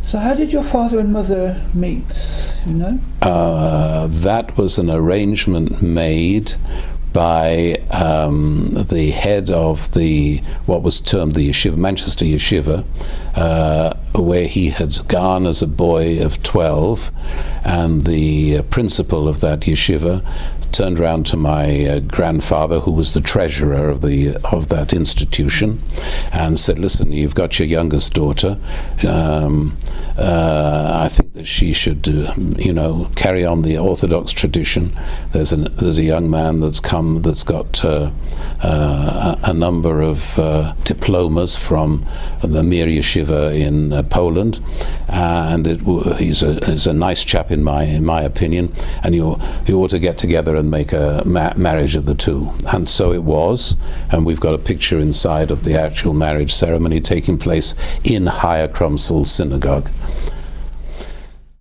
So how did your father and mother meet, you know? That was an arrangement made by the head of what was termed the yeshiva, Manchester Yeshiva, where he had gone as a boy of 12, and the principal of that yeshiva turned around to my grandfather, who was the treasurer of that institution, and said, "Listen, you've got your youngest daughter. I think that she should, carry on the Orthodox tradition. There's a young man that's got a number of diplomas from the Mir Yeshiva in Poland, and he's a nice chap in my opinion, and you ought to get together and make a marriage of the two." And so it was, and we've got a picture inside of the actual marriage ceremony taking place in Higher Krumsel Synagogue.